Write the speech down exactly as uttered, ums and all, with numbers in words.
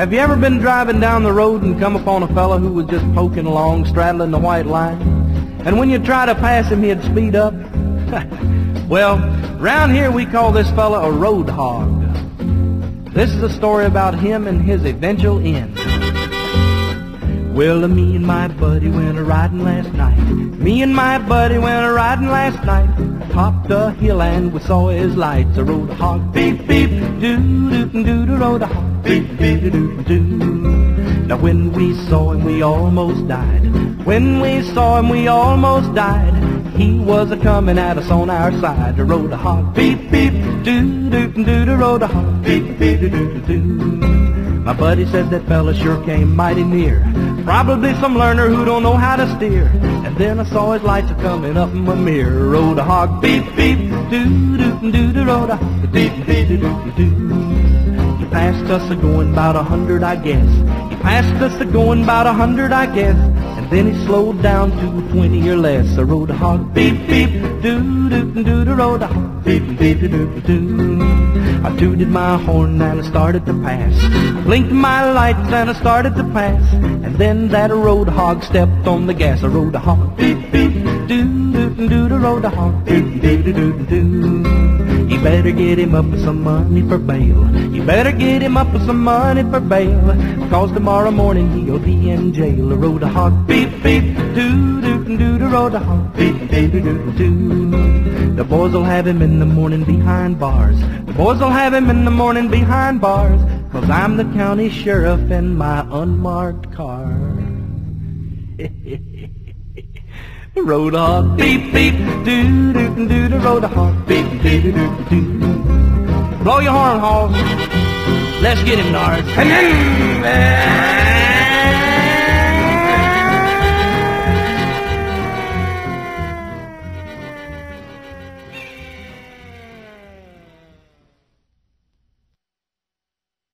Have you ever been driving down the road and come upon a fella who was just poking along, straddling the white line? And when you try to pass him, he'd speed up? Well, round here we call this fella a road hog. This is a story about him and his eventual end. Well, me and my buddy went a-riding last night. Me and my buddy went a-riding last night. Topped a hill and we saw his lights. A rode a hog, beep, beep, doo-doo-doo-doo, rode a hog, beep, beep, doo-doo-doo. Now when we saw him, we almost died. When we saw him, we almost died. He was a-coming at us on our side. A rode a hog, beep, beep, doo-doo-doo-doo, rode a hog, beep, beep, doo-doo-doo. My buddy said that fella sure came mighty near. Probably some learner who don't know how to steer. And then I saw his lights a-coming up in my mirror. Rode a hog, beep, beep, doo-doo-doo-doo, rode a hog, beep, beep, doo-doo-doo. He passed us a-going about a hundred, I guess. He passed us a-going about a hundred, I guess. And then he slowed down to twenty or less. I rode a hog, beep, beep, doo-doo-doo-doo, rode a hog, beep, beep, doo-doo-doo. I tooted my horn and I started to pass. Blinked my lights and I started to pass. And then that road hog stepped on the gas. I rode a hog, beep, beep, doo-doo-doo-doo, rode a hog, beep, beep, doo-doo-doo. You better get him up with some money for bail. You better get him up with some money for bail. Cause tomorrow morning he'll be in jail. I rode a hog, beep, beep, doo-doo-doo-doo, rode a hog, beep, beep, doo-doo-doo. The boys will have him in the morning behind bars. The boys will have him in the morning behind bars. Cause I'm the county sheriff in my unmarked car. Rode a hog, beep, beep, doo-doo-doo-doo, rode a hog, beep, beep, doo-doo-doo. Blow your horn, Halls. Let's get him, Nars.